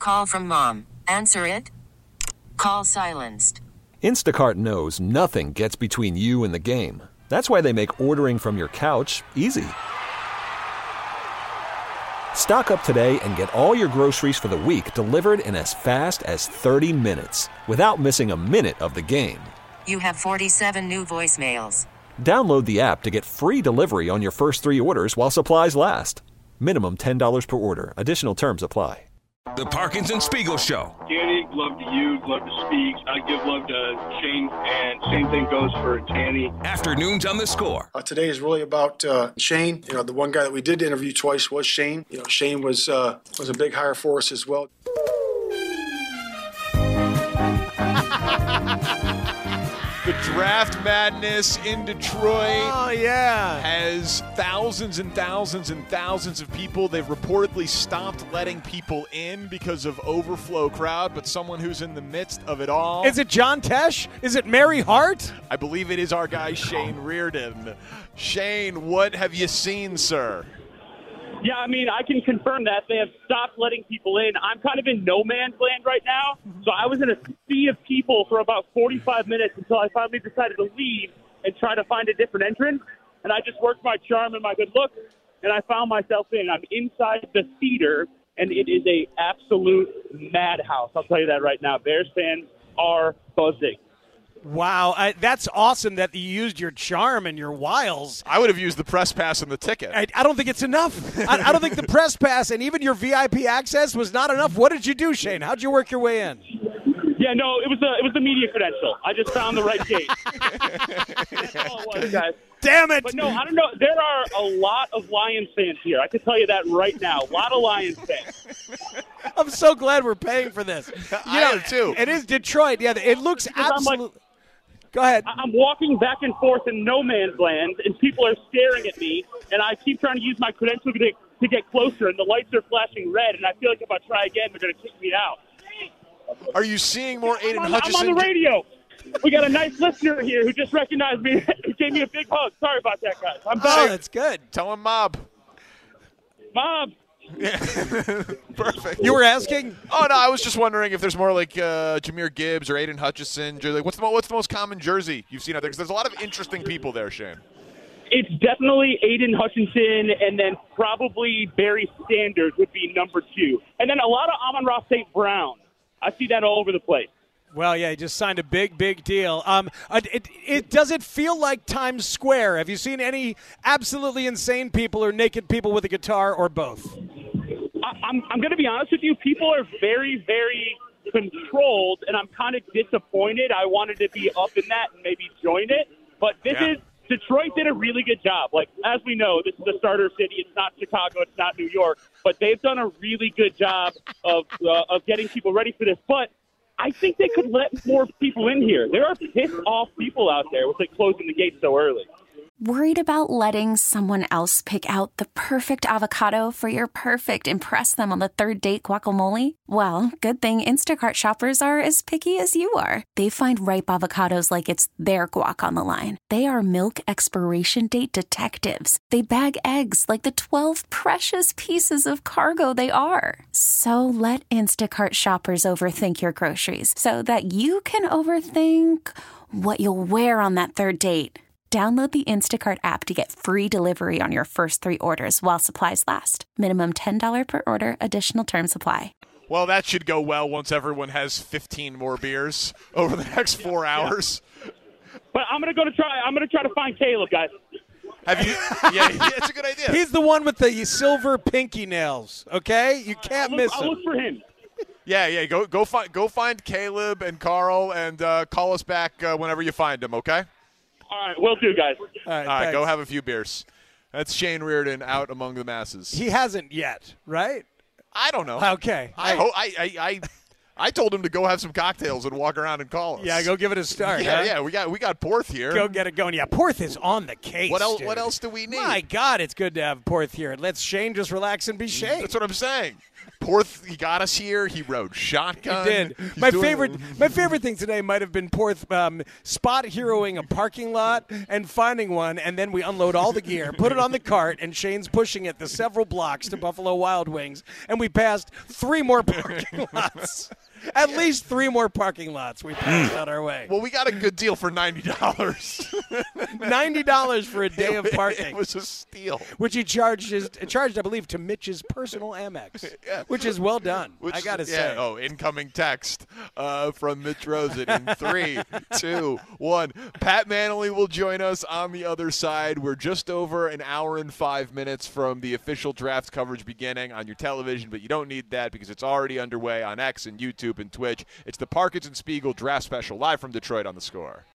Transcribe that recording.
Call from mom. Answer it. Call silenced. Instacart knows nothing gets between you and the game. That's why they make ordering from your couch easy. Stock up today and get all your groceries for the week delivered in as fast as 30 minutes without missing a minute of the game. You have 47 new voicemails. Download the app to get free delivery on your first 3 orders while supplies last. Minimum $10 per order. Additional terms apply. The Parkinson Spiegel Show. Danny, love to you, love to speak. I give love to Shane, and same thing goes for Danny. Afternoons on The Score. Today is really about Shane. The one guy that we did interview twice was Shane. Shane was a big hire for us as well. The draft madness in Detroit has thousands and thousands and thousands of people. They've reportedly stopped letting people in because of overflow crowd, but someone who's in the midst of it all. Is it John Tesh? Is it Mary Hart? I believe it is our guy Shane Reardon. Shane, what have you seen, sir? Yeah, I mean, I can confirm that. They have stopped letting people in. I'm kind of in no man's land right now. So I was in a sea of people for about 45 minutes until I finally decided to leave and try to find a different entrance. And I just worked my charm and my good look, and I found myself in. I'm inside the theater, and it is a absolute madhouse. I'll tell you that right now. Bears fans are buzzing. Wow, that's awesome that you used your charm and your wiles. I would have used the press pass and the ticket. I don't think it's enough. I don't think the press pass and even your VIP access was not enough. What did you do, Shane? How'd you work your way in? Yeah, no, it was the media credential. I just found the right gate. That's all it was, guys. Damn it! But no, I don't know. There are a lot of Lions fans here. I can tell you that right now. A lot of Lions fans. I'm so glad we're paying for this. I am too. It is Detroit. Yeah, it looks absolutely. Go ahead. I'm walking back and forth in no man's land, and people are staring at me, and I keep trying to use my credential to get closer, and the lights are flashing red, and I feel like if I try again, they're going to kick me out. Are you seeing more Aiden Hutchinson? I'm on the radio. We got a nice listener here who just recognized me, who gave me a big hug. Sorry about that, guys. I'm back. Oh, that's good. Tell him Mob. Mob. Yeah. Perfect. You were asking? Oh, no, I was just wondering if there's more like Jahmyr Gibbs or Aiden Hutchinson. Like, what's the most common jersey you've seen out there? Because there's a lot of interesting people there, Shane. It's definitely Aiden Hutchinson, and then probably Barry Sanders would be number 2. And then a lot of Amon-Ra St. Brown. I see that all over the place. Well, yeah, he just signed a big deal. Does it feel like Times Square? Have you seen any absolutely insane people or naked people with a guitar or both? I'm going to be honest with you. People are very, very controlled, and I'm kind of disappointed. I wanted to be up in that and maybe join it. But Detroit did a really good job. Like, as we know, this is a starter city. It's not Chicago. It's not New York. But they've done a really good job of getting people ready for this. But I think they could let more people in here. There are pissed-off people out there with closing the gate so early. Worried about letting someone else pick out the perfect avocado for your perfect impress them on the third date guacamole? Well, good thing Instacart shoppers are as picky as you are. They find ripe avocados like it's their guac on the line. They are milk expiration date detectives. They bag eggs like the 12 precious pieces of cargo they are. So let Instacart shoppers overthink your groceries so that you can overthink what you'll wear on that third date. Download the Instacart app to get free delivery on your first 3 orders while supplies last. Minimum $10 per order. Additional terms apply. Well, that should go well once everyone has 15 more beers over the next 4 hours. But I'm going to try to find Caleb, guys. Have you? Yeah, it's a good idea. He's the one with the silver pinky nails. Okay, you can't miss him. I'll look for him. Yeah. Go find Caleb and Carl and call us back whenever you find him. Okay. All right, will do, guys. All right, go have a few beers. That's Shane Reardon out among the masses. He hasn't yet, right? I don't know. Okay. I told him to go have some cocktails and walk around and call us. Yeah, go give it a start. Yeah, we got Porth here. Go get it going. Yeah, Porth is on the case. What else? Dude. What else do we need? My God, it's good to have Porth here. Let Shane just relax and be Shane. That's what I'm saying. He got us here. He rode shotgun. He did. My favorite thing today might have been Porth spot heroing a parking lot and finding one, and then we unload all the gear, put it on the cart, and Shane's pushing it the several blocks to Buffalo Wild Wings, and we passed 3 more parking lots. At least 3 more parking lots we passed on our way. Well, we got a good deal for $90. $90 for a day of parking. It was a steal. Which he charged, I believe, to Mitch's personal Amex, which is well done, I got to say. Oh, incoming text from Mitch Rosen in 3, 2, 1. Pat Manley will join us on the other side. We're just over an hour and 5 minutes from the official draft coverage beginning on your television, but you don't need that because it's already underway on X and YouTube and Twitch. It's the Parkinson Spiegel Draft Special live from Detroit on The Score.